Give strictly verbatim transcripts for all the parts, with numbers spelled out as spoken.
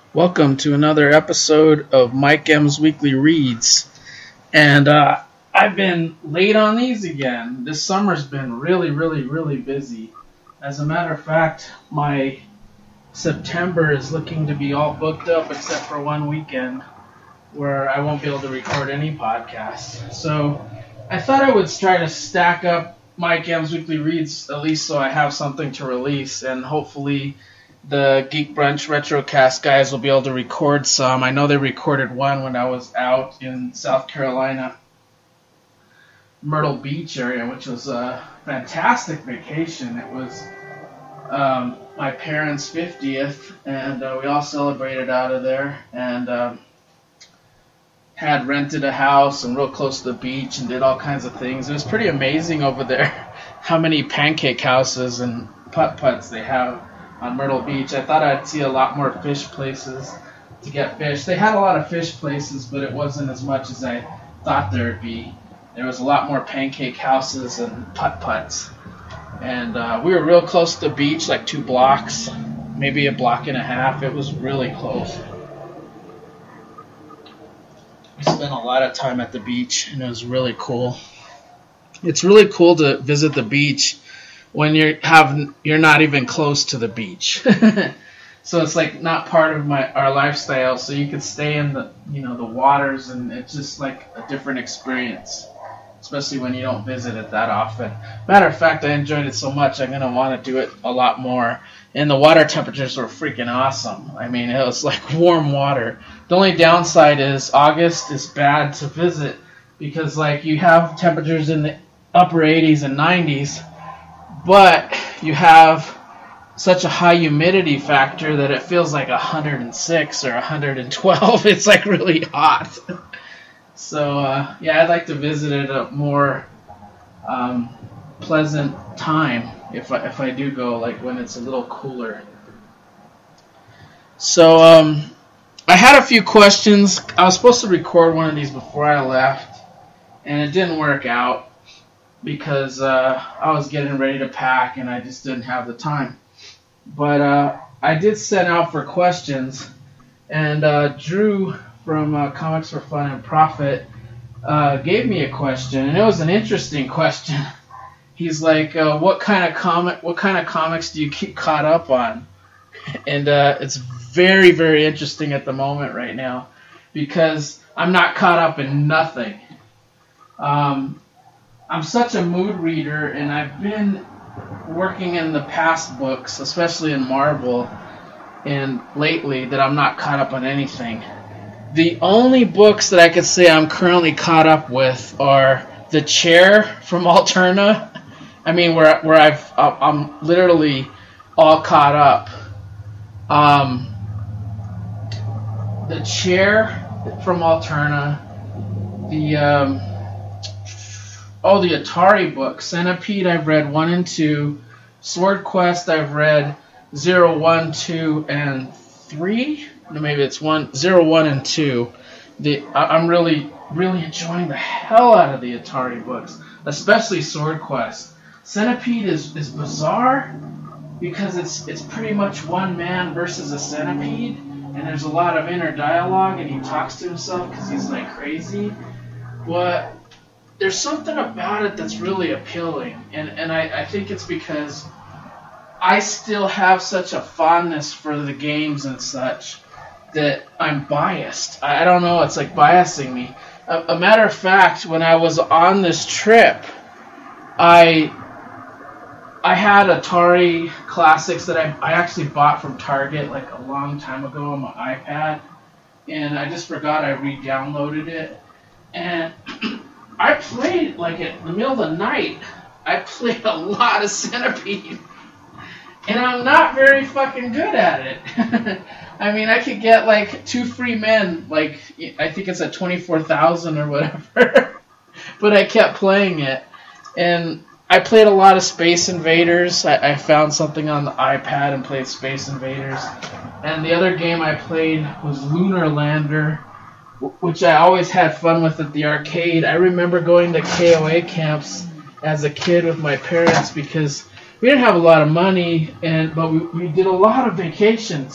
Welcome to another episode of Mike M's Weekly Reads. And uh, I've been late on these again. This summer's been really, really, really busy. As a matter of fact, my September is looking to be all booked up except for one weekend where I won't be able to record any podcasts. So I thought I would try to stack up Mike M's Weekly Reads, at least so I have something to release, and hopefully the Geek Brunch Retrocast guys will be able to record some. I know they recorded one when I was out in South Carolina, Myrtle Beach area, which was a fantastic vacation. It was um, my parents' fiftieth, and uh, we all celebrated out of there, and um, had rented a house and real close to the beach and did all kinds of things. It was pretty amazing over there how many pancake houses and putt-putts they have on Myrtle Beach. I thought I'd see a lot more fish places to get fish. They had a lot of fish places, but it wasn't as much as I thought there'd be. There was a lot more pancake houses and putt-putts. And uh, we were real close to the beach, like two blocks, maybe a block and a half. It was really close. We spent a lot of time at the beach, and it was really cool. It's really cool to visit the beach when you're have you're not even close to the beach. So it's like not part of my our lifestyle, so you could stay in the you know the waters, and it's just like a different experience, especially when you don't visit it that often. Matter of fact, I enjoyed it so much I'm gonna want to do it a lot more. And the water temperatures were freaking awesome. I mean, it was like warm water. The only downside is August is bad to visit because like you have temperatures in the upper eighties and nineties, but you have such a high humidity factor that it feels like one hundred six or one hundred twelve. It's like really hot. So, uh, yeah, I'd like to visit at a more um, pleasant time if I, if I do go, like when it's a little cooler. So, um, I had a few questions. I was supposed to record one of these before I left, and it didn't work out because uh, I was getting ready to pack and I just didn't have the time. But uh, I did send out for questions, and uh, Drew from uh, Comics for Fun and Profit uh, gave me a question, and it was an interesting question. He's like, uh, "What kind of comic? What kind of comics do you keep caught up on?" And uh, it's very, very interesting at the moment right now because I'm not caught up in nothing. Um, I'm such a mood reader, and I've been working in the past books, especially in Marvel, and lately that I'm not caught up on anything. The only books that I could say I'm currently caught up with are The Chair from Alterna. I mean, where where I've I'm literally all caught up. Um, The Chair from Alterna. The um, oh, the Atari books. Centipede, I've read one and two. Sword Quest, I've read zero, one, two, and three. No, maybe it's one, zero, one, and two. The I, I'm really, really enjoying the hell out of the Atari books, especially Sword Quest. Centipede is, is bizarre because it's it's pretty much one man versus a centipede, and there's a lot of inner dialogue, and he talks to himself because he's like crazy. But there's something about it that's really appealing, and, and I, I think it's because I still have such a fondness for the games and such that I'm biased. I, I don't know, it's like biasing me. A, a matter of fact, when I was on this trip, I I had Atari Classics that I, I actually bought from Target like a long time ago on my iPad, and I just forgot I re-downloaded it. And I played, like, in the middle of the night, I played a lot of Centipede. And I'm not very fucking good at it. I mean, I could get, like, two free men, like, I think it's at twenty-four thousand or whatever. But I kept playing it. And I played a lot of Space Invaders. I, I found something on the iPad and played Space Invaders. And the other game I played was Lunar Lander, which I always had fun with at the arcade. I remember going to K O A camps as a kid with my parents because we didn't have a lot of money, and but we, we did a lot of vacations.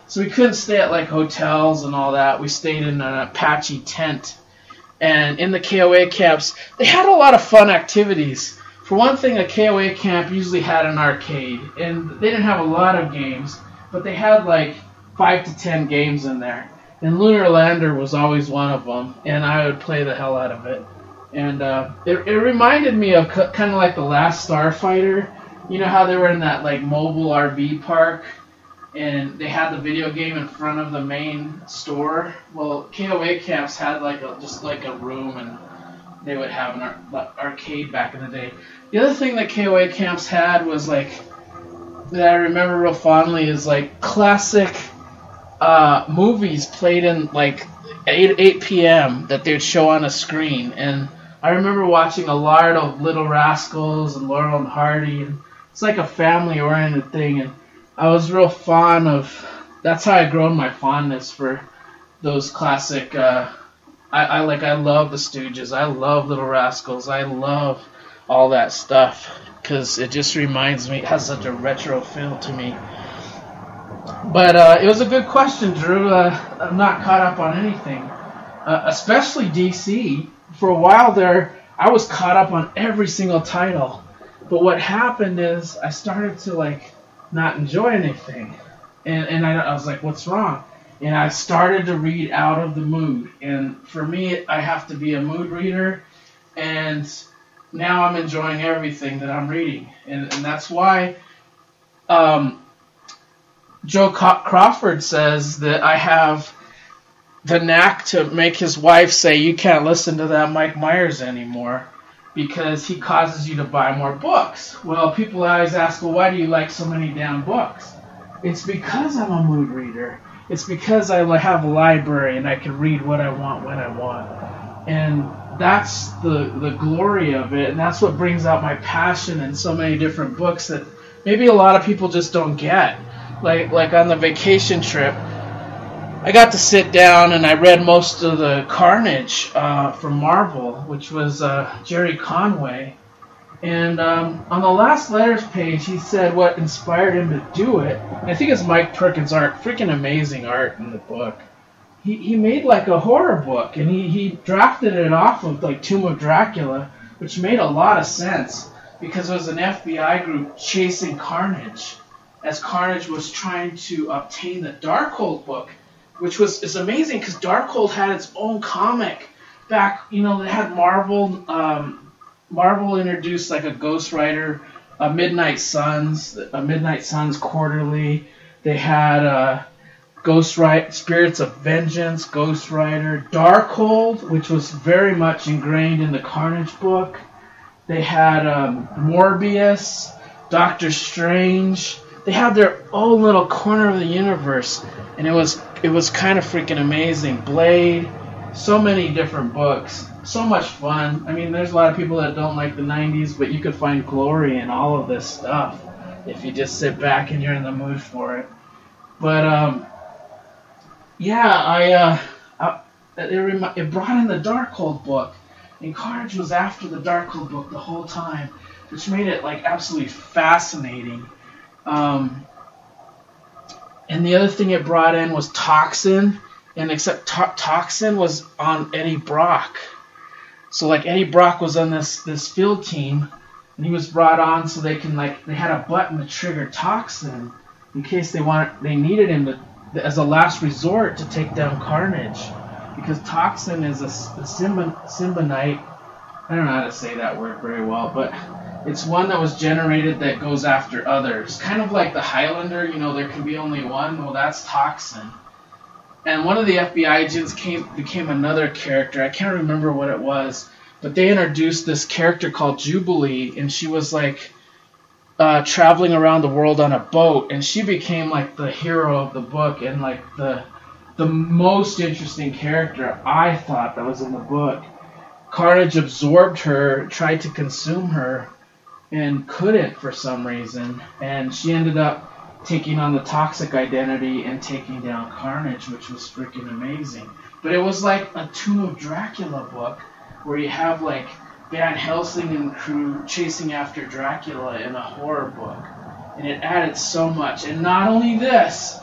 So we couldn't stay at like hotels and all that. We stayed in an Apache tent. And in the K O A camps, they had a lot of fun activities. For one thing, a K O A camp usually had an arcade. And they didn't have a lot of games, but they had like five to ten games in there. And Lunar Lander was always one of them. And I would play the hell out of it. And uh, it, it reminded me of c- kind of like the Last Starfighter. You know how they were in that like mobile R V park? And they had the video game in front of the main store. Well, K O A camps had like a, just like a room, and they would have an ar- arcade back in the day. The other thing that K O A camps had was like that I remember real fondly is like classic uh, movies played in like eight p.m. that they would show on a screen. And I remember watching a lot of Little Rascals and Laurel and Hardy. And it's like a family-oriented thing, and I was real fond of. That's how I grown my fondness for those classic. Uh, I, I like. I love the Stooges. I love Little Rascals. I love all that stuff because it just reminds me. It has such a retro feel to me. But uh, it was a good question, Drew. Uh, I'm not caught up on anything, uh, especially D C. For a while there, I was caught up on every single title. But what happened is I started to like not enjoy anything, and and I, I was like, what's wrong? And I started to read out of the mood. And for me, I have to be a mood reader, and now I'm enjoying everything that I'm reading, and and that's why. Um, Joe Crawford says that I have the knack to make his wife say, you can't listen to that Mike Myers anymore because he causes you to buy more books. Well, people always ask, well, why do you like so many damn books? It's because I'm a mood reader. It's because I have a library and I can read what I want when I want. And that's the, the glory of it, and that's what brings out my passion in so many different books that maybe a lot of people just don't get. Like like on the vacation trip, I got to sit down and I read most of the Carnage uh, from Marvel, which was uh, Jerry Conway. And um, on the last letters page, he said what inspired him to do it. And I think it's Mike Perkins' art, freaking amazing art in the book. He he made like a horror book, and he, he drafted it off of like Tomb of Dracula, which made a lot of sense because it was an F B I group chasing Carnage, as Carnage was trying to obtain the Darkhold book, which was is amazing because Darkhold had its own comic back. You know, they had Marvel. Um, Marvel introduced like a Ghost Rider, a Midnight Suns, a Midnight Suns quarterly. They had uh, Ghost Rider, Spirits of Vengeance, Ghost Rider, Darkhold, which was very much ingrained in the Carnage book. They had um, Morbius, Doctor Strange. They had their own little corner of the universe, and it was it was kind of freaking amazing. Blade, so many different books, so much fun. I mean, there's a lot of people that don't like the nineties, but you could find glory in all of this stuff if you just sit back and you're in the mood for it. But um, yeah, I, uh, I it, remi- it brought in the Darkhold book, and Carnage was after the Darkhold book the whole time, which made it like absolutely fascinating. Um, and the other thing it brought in was Toxin, and except to- Toxin was on Eddie Brock. So like Eddie Brock was on this, this field team, and he was brought on so they can like they had a button to trigger Toxin in case they want they needed him to, as a last resort to take down Carnage, because Toxin is a, a Symb- Symbionite. I don't know how to say that word very well, but it's one that was generated that goes after others. Kind of like the Highlander, you know, there can be only one. Well, that's Toxin. And one of the F B I agents came, became another character. I can't remember what it was, but they introduced this character called Jubilee, and she was like uh, traveling around the world on a boat, and she became like the hero of the book and like the the most interesting character I thought that was in the book. Carnage absorbed her, tried to consume her, and couldn't for some reason, and she ended up taking on the toxic identity and taking down Carnage, which was freaking amazing. But it was like a Tomb of Dracula book where you have like Van Helsing and crew chasing after Dracula in a horror book, and it added so much. And not only this,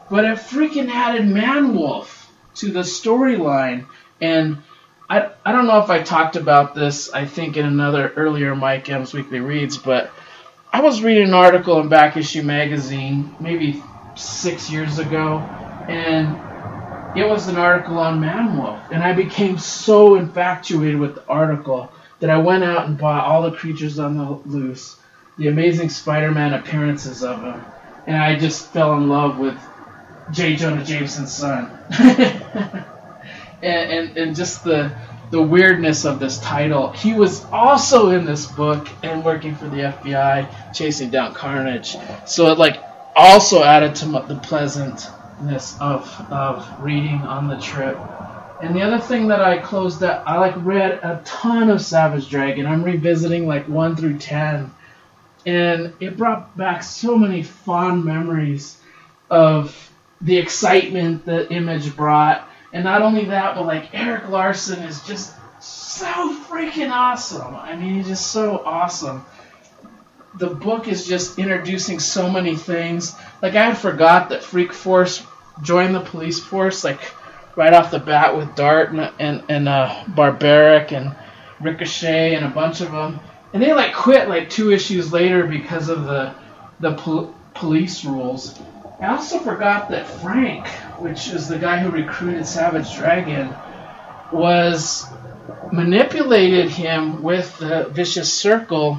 but it freaking added Man-Wolf to the storyline. And I, I don't know if I talked about this, I think, in another earlier Mike M's Weekly Reads, but I was reading an article in Back Issue Magazine maybe six years ago, and it was an article on Man-Wolf, and I became so infatuated with the article that I went out and bought all the Creatures on the Loose, the Amazing Spider-Man appearances of him, and I just fell in love with J. Jonah Jameson's son. and, and and just the the weirdness of this title. He was also in this book and working for the F B I, chasing down Carnage. So it like also added to the pleasantness of of reading on the trip. And the other thing that I closed out, I like read a ton of Savage Dragon. I'm revisiting like one through ten, and it brought back so many fond memories of the excitement that Image brought. And not only that, but like Eric Larson is just so freaking awesome. I mean, he's just so awesome. The book is just introducing so many things. Like I had forgot that Freak Force joined the police force like right off the bat with Dart and and, and uh, Barbaric and Ricochet and a bunch of them. And they like quit like two issues later because of the the pol- police rules. I also forgot that Frank, which is the guy who recruited Savage Dragon, was manipulated him with the Vicious Circle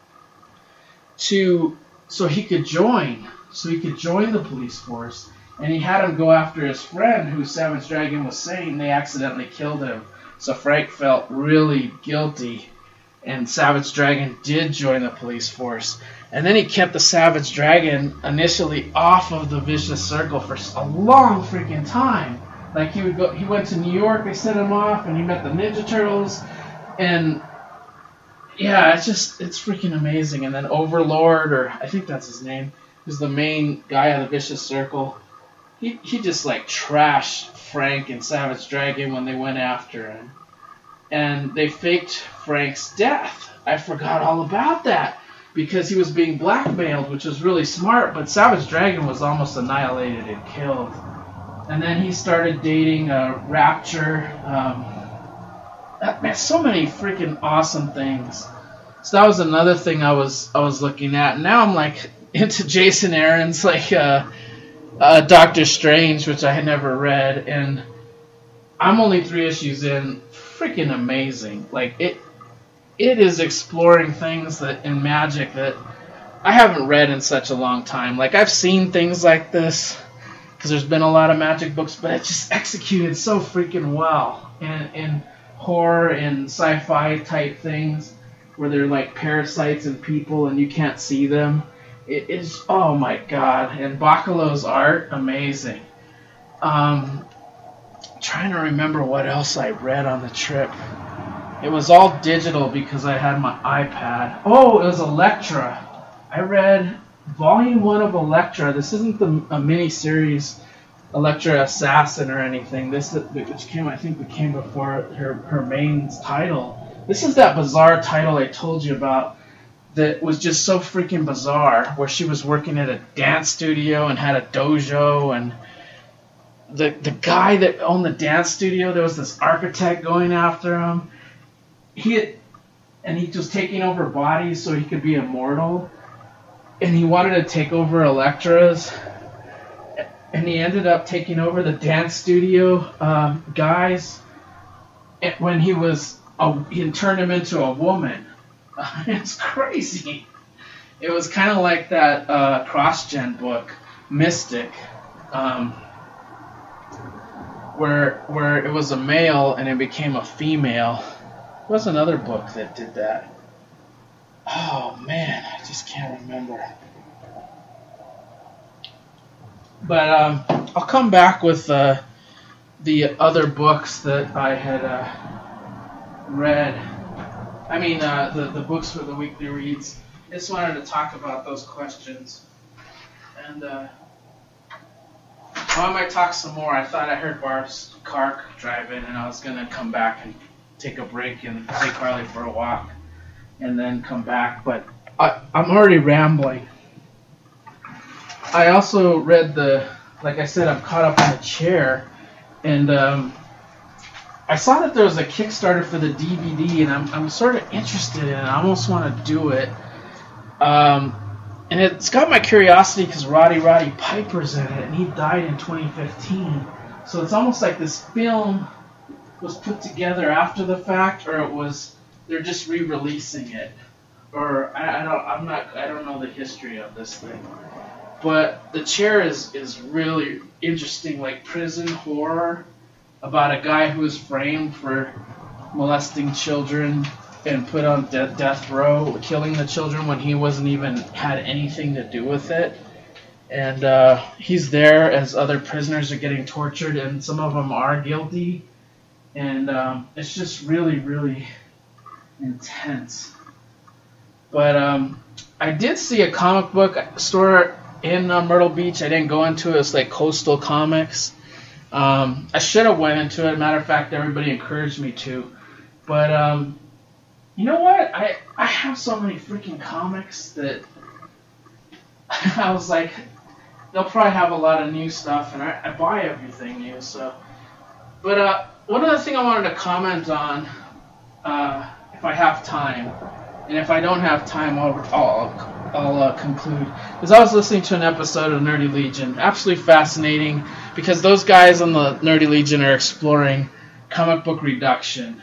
to so he could join, so he could join the police force, and he had him go after his friend, who Savage Dragon was saying they accidentally killed him. So Frank felt really guilty, and Savage Dragon did join the police force. And then he kept the Savage Dragon initially off of the Vicious Circle for a long freaking time. Like he would go, he went to New York, they sent him off, and he met the Ninja Turtles, and yeah, it's just it's freaking amazing. And then Overlord, or I think that's his name, who's the main guy of the Vicious Circle, he he just like trashed Frank and Savage Dragon when they went after him, and they faked Frank's death. I forgot all about that. Because he was being blackmailed, which was really smart, but Savage Dragon was almost annihilated and killed. And then he started dating uh, Rapture. Um, that, man, so many freaking awesome things. So that was another thing I was I was looking at. And now I'm like into Jason Aaron's like uh, uh, Doctor Strange, which I had never read, and I'm only three issues in. Freaking amazing! Like it. It is exploring things that in Magic that I haven't read in such a long time. Like, I've seen things like this because there's been a lot of Magic books, but it's just executed so freaking well in, in horror and sci-fi type things where they're like parasites and people and you can't see them. It is, oh my god. And Bacalo's art, amazing. Um, trying to remember what else I read on the trip. It was all digital because I had my iPad. Oh, it was Elektra. I read Volume one of Elektra. This isn't the a mini-series Elektra Assassin or anything. This, which came, I think, it came before her, her main title. This is that bizarre title I told you about that was just so freaking bizarre, where she was working at a dance studio and had a dojo, and the the guy that owned the dance studio, there was this architect going after him. He had, and he was taking over bodies so he could be immortal, and he wanted to take over Elektra's, and he ended up taking over the dance studio um, guys when he was a, he turned him into a woman. It's crazy. It was kind of like that uh, cross-gen book, Mystic, um, where where it was a male and it became a female. There was another book that did that. Oh man, I just can't remember. But um, I'll come back with uh, the other books that I had uh, read. I mean, uh, the, the books for the weekly reads. I just wanted to talk about those questions. And uh, I might talk some more. I thought I heard Barb's car drive in, and I was going to come back and take a break and take Carly for a walk and then come back. But I, I'm already rambling. I also read the like I said, I'm caught up in the chair, and um, I saw that there was a Kickstarter for the D V D, and I'm I'm sort of interested in it. I almost want to do it. Um, and it's got my curiosity because Roddy Roddy Piper's in it, and he died in twenty fifteen. So it's almost like this film was put together after the fact, or it was they're just re-releasing it, or I, I don't I'm not I don't know the history of this thing. But the chair is is really interesting, like prison horror about a guy who was framed for molesting children and put on de- death row, killing the children when he wasn't even had anything to do with it. And uh, he's there as other prisoners are getting tortured, and some of them are guilty. And um, it's just really, really intense. But um, I did see a comic book store in uh, Myrtle Beach. I didn't go into it. It's like Coastal Comics. Um, I should have went into it. Matter of fact, everybody encouraged me to. But um, you know what? I I have so many freaking comics that I was like, they'll probably have a lot of new stuff, and I, I buy everything new. So, but uh, one other thing I wanted to comment on, uh, if I have time, and if I don't have time, I'll I'll, I'll uh, conclude. Because I was listening to an episode of Nerdy Legion, absolutely fascinating, because those guys on the Nerdy Legion are exploring comic book reduction.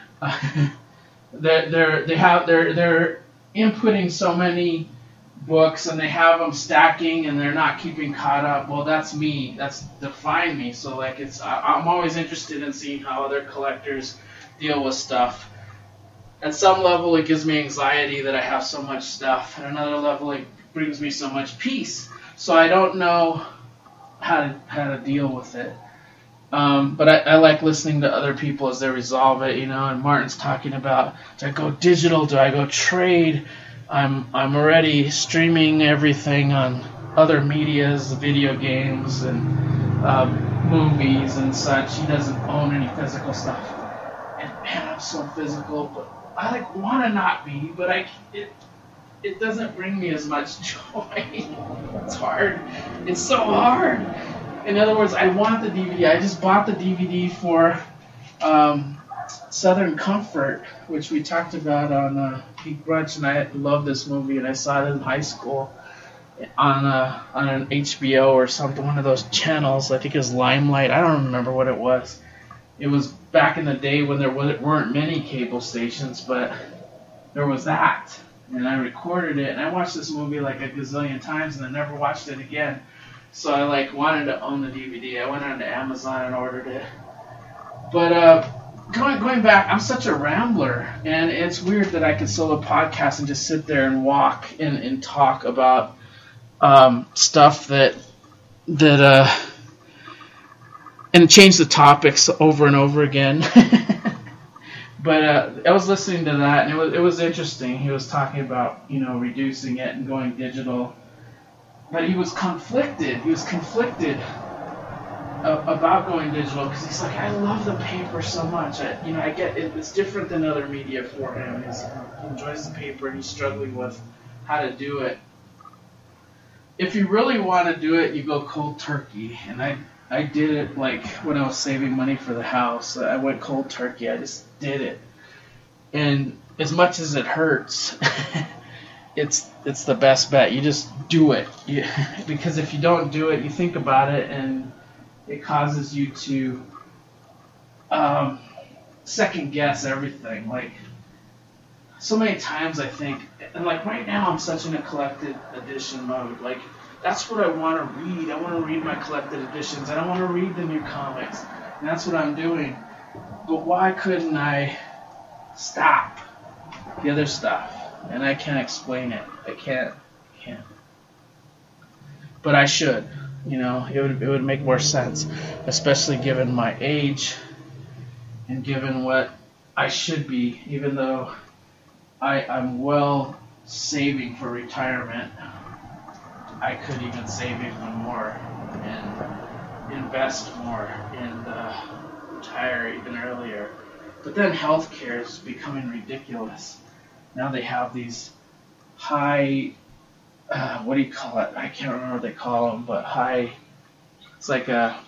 they're they're they have they're they're inputting so many books, and they have them stacking, and they're not keeping caught up. Well, that's me. That's define me. So like it's I, I'm always interested in seeing how other collectors deal with stuff. At some level, it gives me anxiety that I have so much stuff. At another level, it brings me so much peace. So I don't know how to how to deal with it. Um, but I, I like listening to other people as they resolve it, you know. And Martin's talking about, do I go digital? Do I go trade? I'm I'm already streaming everything on other medias, video games and um, movies and such. He doesn't own any physical stuff. And man, I'm so physical, but I like want to not be, but I it it doesn't bring me as much joy. It's hard. It's so hard. In other words, I want the D V D. I just bought the D V D for um, Southern Comfort, which we talked about on uh, Geek Brunch, and I love this movie, and I saw it in high school on uh, on an H B O or something, one of those channels. I think it was Limelight. I don't remember what it was. It was back in the day when there weren't many cable stations, but there was that. And I recorded it, and I watched this movie like a gazillion times, and I never watched it again. So I like wanted to own the D V D. I went on to Amazon and ordered it. But uh, going going back, I'm such a rambler, and it's weird that I could solo podcast and just sit there and walk and, and talk about um, stuff that that uh, and change the topics over and over again. But uh, I was listening to that, and it was it was interesting. He was talking about, you know, reducing it and going digital. But he was conflicted. He was conflicted about going digital because he's like, I love the paper so much. I, you know, I get it, it's different than other media for him. He's, he enjoys the paper, and he's struggling with how to do it. If you really want to do it, you go cold turkey. And I I did it like when I was saving money for the house. I went cold turkey. I just did it. And as much as it hurts, it's it's the best bet. You just do it. You, because if you don't do it, you think about it, and it causes you to um, second guess everything. Like, so many times I think, and like right now I'm such in a collected edition mode. Like, that's what I want to read. I want to read my collected editions. I don't want to read the new comics. And that's what I'm doing. But why couldn't I stop the other stuff? And I can't explain it. I can't. Can't. But I should. You know, it would it would make more sense, especially given my age and given what I should be. Even though I I'm well saving for retirement, I could even save even more and invest more and uh, retire even earlier. But then healthcare is becoming ridiculous. Now they have these high, uh, what do you call it? I can't remember what they call them, but high It's like a,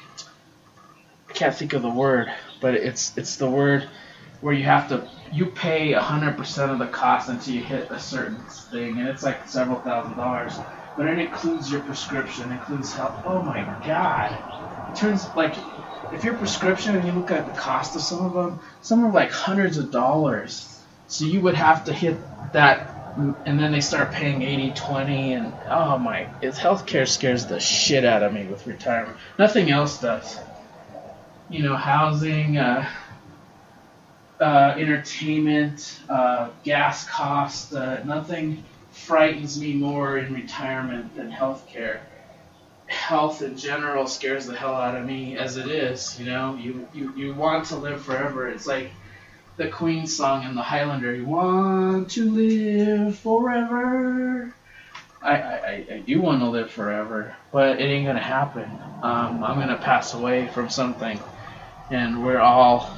I can't think of the word, but it's it's the word where you have to, you pay one hundred percent of the cost until you hit a certain thing, and it's like several thousand dollars. But it includes your prescription, includes health. Oh my God. It turns, like, if your prescription, and you look at the cost of some of them, some are like hundreds of dollars. So you would have to hit that, and then they start paying eighty twenty, and oh my, it's, healthcare scares the shit out of me with retirement. Nothing else does. You know, housing, uh, uh, entertainment, uh, gas costs, uh, nothing frightens me more in retirement than healthcare. Health in general scares the hell out of me as it is, you know. You, you, you want to live forever. It's like the Queen song in the Highlander, you want to live forever. I, I, I do want to live forever, but it ain't going to happen. Um, I'm going to pass away from something, and we're all,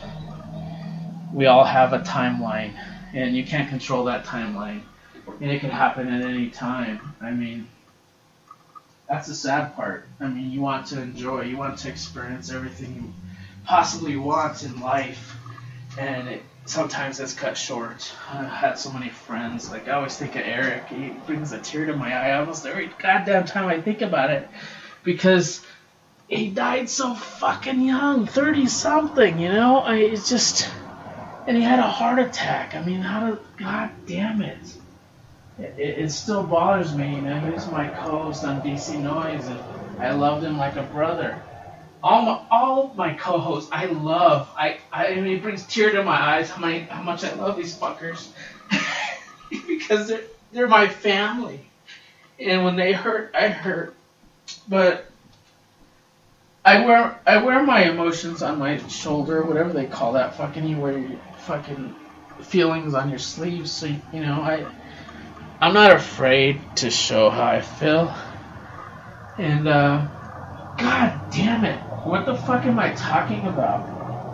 we all have a timeline, and you can't control that timeline, and it can happen at any time. I mean, that's the sad part. I mean, you want to enjoy, you want to experience everything you possibly want in life, and it, sometimes it's cut short. I've had so many friends, like I always think of Eric. He brings a tear to my eye almost every goddamn time I think about it, because he died so fucking young, thirty something, you know. I it's just, and he had a heart attack. I mean, how do, god damn it. It, it still bothers me, you know. He was my co-host on D C Noise, and I loved him like a brother. All my, all of my co-hosts, I love. I, I, I mean, it brings tear to my eyes how many, how much I love these fuckers, because they're they're my family, and when they hurt, I hurt. But I wear I wear my emotions on my shoulder, whatever they call that. Fucking, you wear your fucking feelings on your sleeves, so you, you know I. I'm not afraid to show how I feel. And, uh, god damn it. What the fuck am I talking about?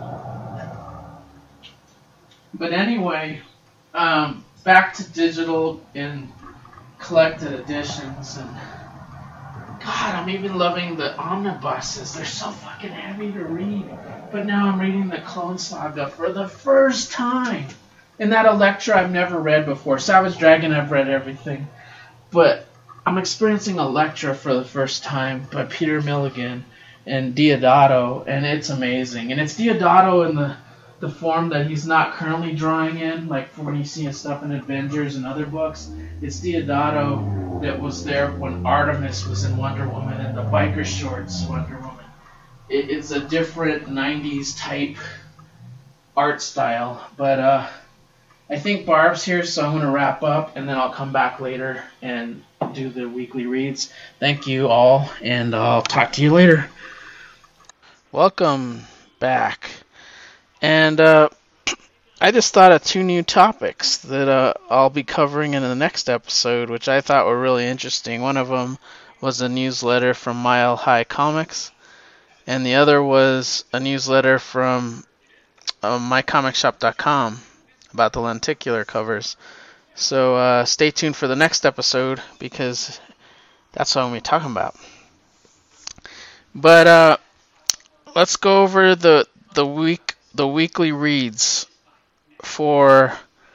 But anyway, um, back to digital and collected editions. And, God, I'm even loving the omnibuses. They're so fucking heavy to read. But now I'm reading the Clone Saga for the first time. And that Electra I've never read before. Savage Dragon, I've read everything. But I'm experiencing Electra for the first time by Peter Milligan and Deodato, and it's amazing. And it's Deodato in the, the form that he's not currently drawing in, like for when you see his stuff in Avengers and other books. It's Deodato that was there when Artemis was in Wonder Woman and the biker shorts Wonder Woman. It, it's a different nineties type art style, but uh, I think Barb's here, so I'm going to wrap up, and then I'll come back later and do the weekly reads. Thank you all, and I'll talk to you later. Welcome back. And uh, I just thought of two new topics that uh, I'll be covering in the next episode, which I thought were really interesting. One of them was a newsletter from Mile High Comics, and the other was a newsletter from uh, my comic shop dot com. About the lenticular covers. So uh, stay tuned for the next episode, because that's what I'm going to be talking about. But uh, let's go over the the week the weekly reads for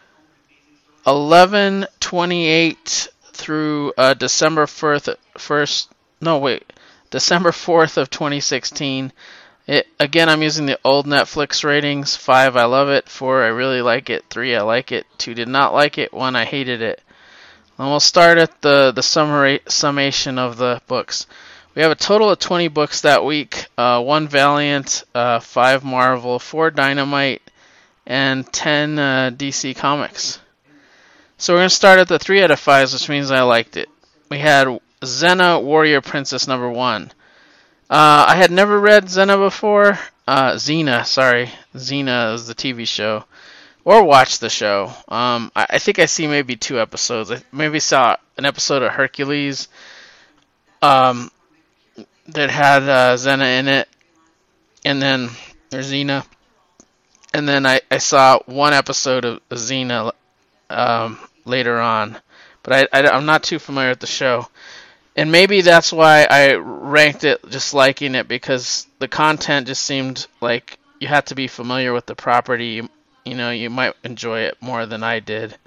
eleven twenty-eight through uh, December first. No, wait, December fourth of twenty sixteen. It, again, I'm using the old Netflix ratings. Five, I love it. Four, I really like it. Three, I like it. Two, did not like it. One, I hated it. And we'll start at the, the summary, summation of the books. We have a total of twenty books that week. Uh, one Valiant, uh, five Marvel, four Dynamite, and ten uh, D C Comics. So we're going to start at the three out of fives, which means I liked it. We had Xena Warrior Princess number one. Uh, I had never read Xena before. Uh, Xena, sorry. Xena is the T V show. Or watched the show. Um, I, I think I see maybe two episodes. I maybe saw an episode of Hercules um, that had uh, Xena in it. And then, or Xena. And then I, I saw one episode of Xena um, later on. But I, I, I'm not too familiar with the show. And maybe that's why I ranked it just liking it, because the content just seemed like you had to be familiar with the property. You, you know, you might enjoy it more than I did.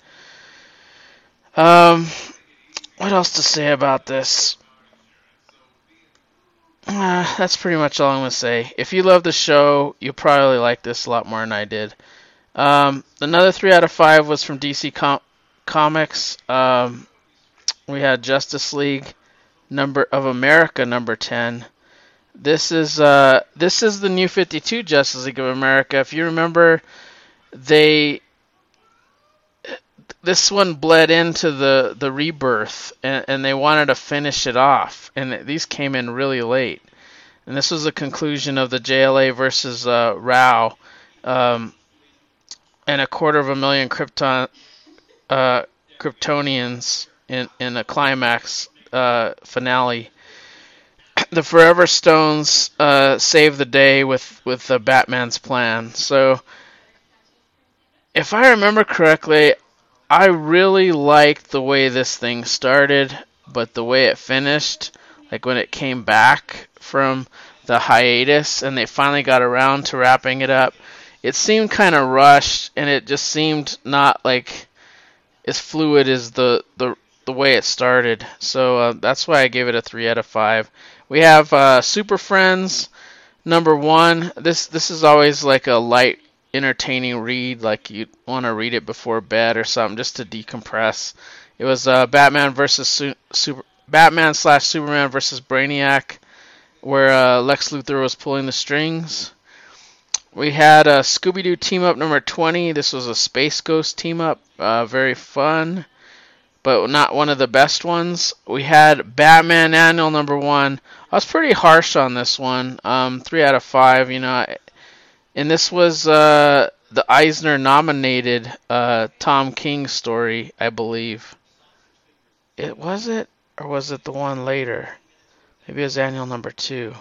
Um, what else to say about this? Uh, that's pretty much all I'm going to say. If you love the show, you'll probably like this a lot more than I did. Um, another three out of five was from D C Com- Comics. Um, we had Justice League number of America number ten. This is uh this is the new fifty-two Justice League of America. If you remember, they this one bled into the the rebirth, and, and they wanted to finish it off, and these came in really late. And this was the conclusion of the J L A versus uh, Rao, um, and a quarter of a million Krypton uh, Kryptonians in in a climax uh, finale. The Forever Stones uh, save the day with with uh, Batman's plan. So, if I remember correctly, I really liked the way this thing started, but the way it finished, like when it came back from the hiatus and they finally got around to wrapping it up, it seemed kind of rushed, and it just seemed not like as fluid as the the the way it started. So uh, that's why I gave it a three out of five. We have uh, Super Friends number one. This this is always like a light, entertaining read, like you want to read it before bed or something, just to decompress. It was uh, Batman versus Su- Super Batman slash Superman versus Brainiac, where uh, Lex Luthor was pulling the strings. We had a Scooby-Doo team up number twenty. This was a Space Ghost team up, uh, very fun, but not one of the best ones. We had Batman Annual number one. I was pretty harsh on this one, um, three out of five. You know, and this was uh, the Eisner nominated uh, Tom King story, I believe. It was it, or was it the one later? Maybe it was Annual number two.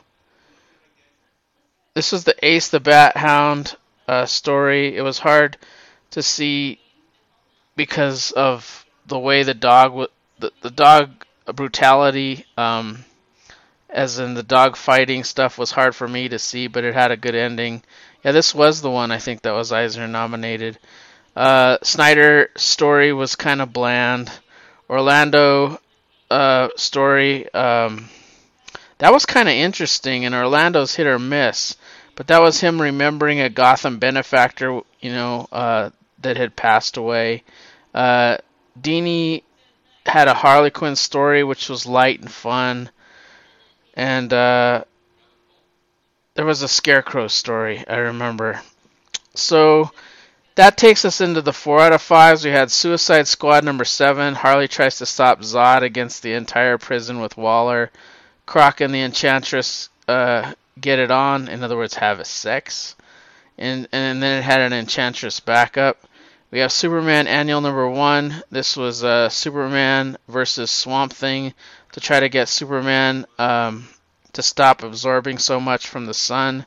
This was the Ace the Bat Hound uh, story. It was hard to see because of the way the dog, w- the, the dog brutality, um, as in the dog fighting stuff, was hard for me to see, but it had a good ending. Yeah, this was the one I think that was Eisner nominated. Uh, Snyder story was kind of bland. Orlando uh, story, um, that was kind of interesting, and Orlando's hit or miss. But that was him remembering a Gotham benefactor, you know, uh, that had passed away. Uh, Dini had a Harley Quinn story, which was light and fun. And uh, there was a Scarecrow story, I remember. So that takes us into the four out of fives. We had Suicide Squad number seven. Harley tries to stop Zod against the entire prison with Waller. Croc and the Enchantress uh, get it on. In other words, have a sex. And, and then it had an Enchantress backup. We have Superman Annual number one. This was uh, Superman versus Swamp Thing to try to get Superman um, to stop absorbing so much from the sun.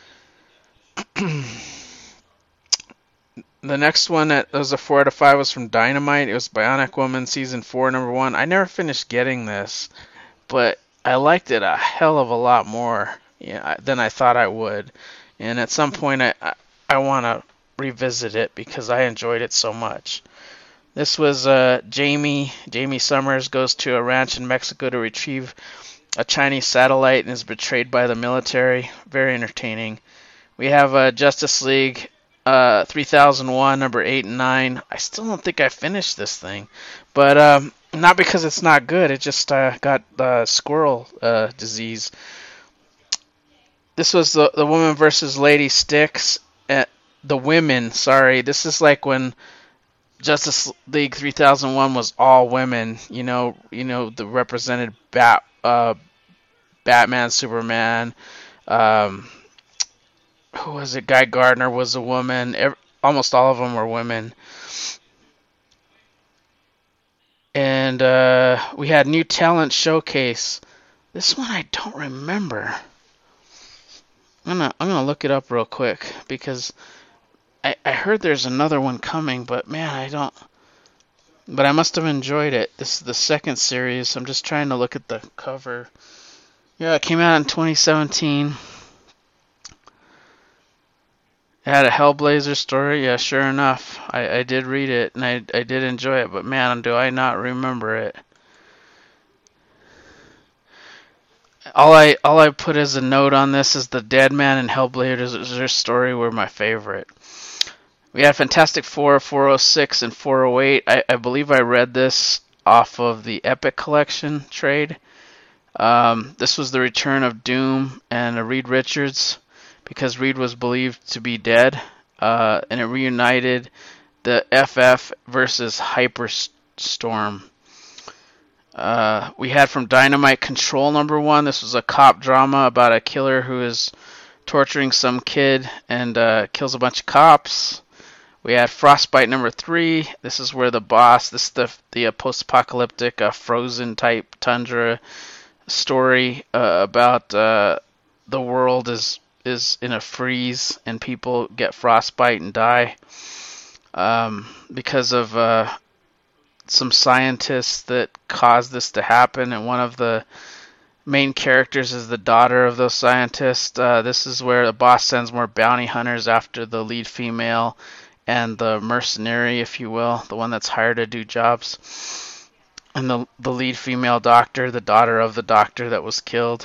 The next one that was a four out of five was from Dynamite. It was Bionic Woman Season four, number one. I never finished getting this, but I liked it a hell of a lot more, yeah, than I thought I would. And at some point, I, I, I want to revisit it because I enjoyed it so much. This was uh, Jamie. Jamie Summers goes to a ranch in Mexico to retrieve a Chinese satellite and is betrayed by the military. Very entertaining. We have uh, Justice League uh, three thousand one, number eight and nine. I still don't think I finished this thing, but um, not because it's not good. It just uh, got uh, squirrel uh, disease. This was the the woman versus Lady Styx. Uh, the women, sorry. This is like when Justice League three thousand one was all women. You know, you know the represented Bat, uh, Batman, Superman. Um, who was it? Guy Gardner was a woman. Every, almost all of them were women. And uh, we had New Talent Showcase. This one I don't remember. I'm gonna I'm gonna look it up real quick because I, I heard there's another one coming, but man, I don't but I must have enjoyed it. This is the second series. I'm just trying to look at the cover. Yeah, it came out in twenty seventeen. It had a Hellblazer story. Yeah, sure enough. I, I did read it, and I, I did enjoy it, but man, do I not remember it. All I all I put as a note on this is the Deadman and Hellblazer story were my favorite. We had Fantastic Four, four oh six, and four oh eight. I, I believe I read this off of the Epic Collection trade. Um, this was the return of Doom and uh, Reed Richards, because Reed was believed to be dead, uh, and it reunited the F F versus Hyperstorm. Uh, we had from Dynamite Control number one. This was a cop drama about a killer who is torturing some kid and uh, kills a bunch of cops. We had Frostbite number three. This is where the boss, this is the, the uh, post-apocalyptic uh, frozen type tundra story uh, about uh, the world is is in a freeze and people get frostbite and die um, because of uh, some scientists that caused this to happen, and one of the main characters is the daughter of those scientists. Uh, this is where the boss sends more bounty hunters after the lead female and the mercenary, if you will, the one that's hired to do jobs, and the the lead female doctor, the daughter of the doctor that was killed.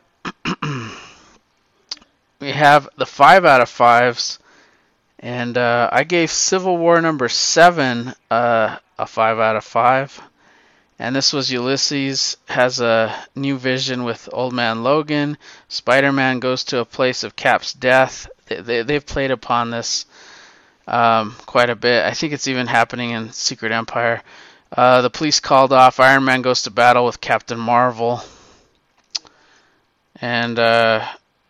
We have the five out of fives, and uh, I gave Civil War number seven uh, a five out of five. And this was Ulysses has a new vision with Old Man Logan. Spider-Man goes to a place of Cap's death. They, they, they've played upon this um, quite a bit. I think it's even happening in Secret Empire. Uh, the police called off. Iron Man goes to battle with Captain Marvel. And uh,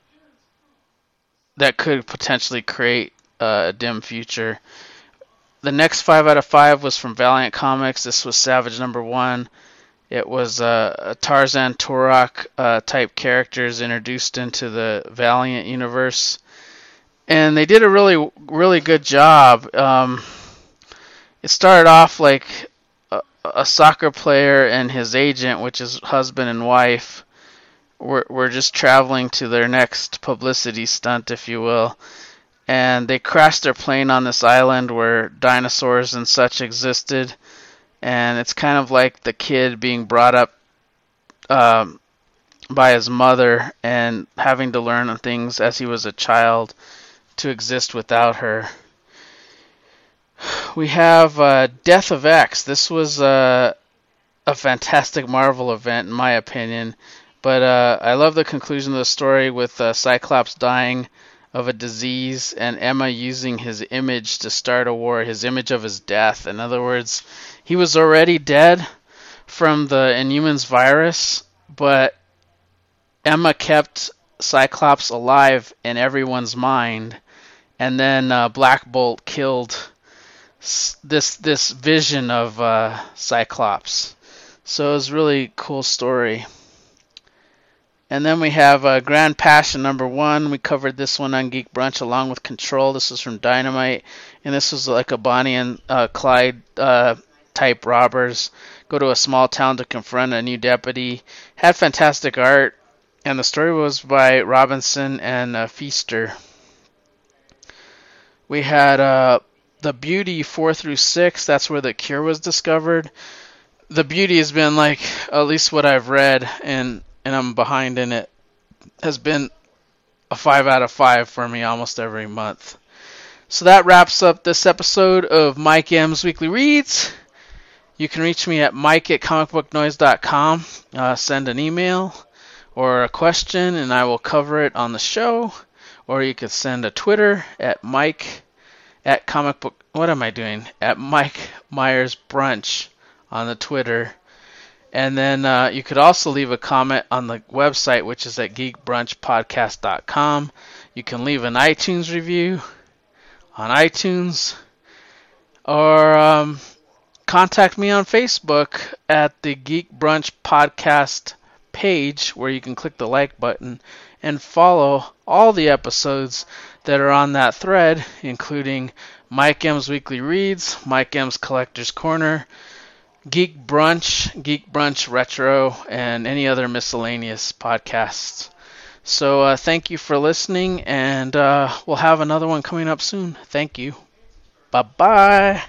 that could potentially create uh, a dim future. The next five out of five was from Valiant Comics. This was Savage number one. It was uh, a Tarzan Turok uh, type characters introduced into the Valiant universe, and they did a really, really good job. Um, it started off like a, a soccer player and his agent, which is husband and wife, were were just traveling to their next publicity stunt, if you will. And they crashed their plane on this island where dinosaurs and such existed. And it's kind of like the kid being brought up um, by his mother and having to learn things as he was a child to exist without her. We have uh, Death of X. This was uh, a fantastic Marvel event, in my opinion. But uh, I love the conclusion of the story with uh, Cyclops dying of a disease and Emma using his image to start a war, his image of his death. In other words, he was already dead from the Inhumans virus, but Emma kept Cyclops alive in everyone's mind, and then uh, Black Bolt killed this this vision of uh, Cyclops. So it was a really cool story. And then we have uh, Grand Passion number one. We covered this one on Geek Brunch along with Control. This was from Dynamite. And this was like a Bonnie and uh, Clyde uh, type robbers go to a small town to confront a new deputy. Had fantastic art. And the story was by Robinson and uh, Feaster. We had uh, The Beauty four through six. That's where the cure was discovered. The Beauty has been like, at least what I've read, and and I'm behind in it, has been a five out of five for me almost every month. So that wraps up this episode of Mike M's Weekly Reads. You can reach me at mike at comic book noise dot com. Uh, send an email or a question and I will cover it on the show. Or you could send a Twitter at Mike at comic book. What am I doing? At Mike Myers Brunch on the Twitter. And then uh, you could also leave a comment on the website, which is at geek brunch podcast dot com. You can leave an iTunes review on iTunes, or um, contact me on Facebook at the Geek Brunch Podcast page, where you can click the like button and follow all the episodes that are on that thread, including Mike M's Weekly Reads, Mike M's Collector's Corner, Geek Brunch, Geek Brunch Retro, and any other miscellaneous podcasts. So uh, thank you for listening, and uh, we'll have another one coming up soon. Thank you. Bye-bye.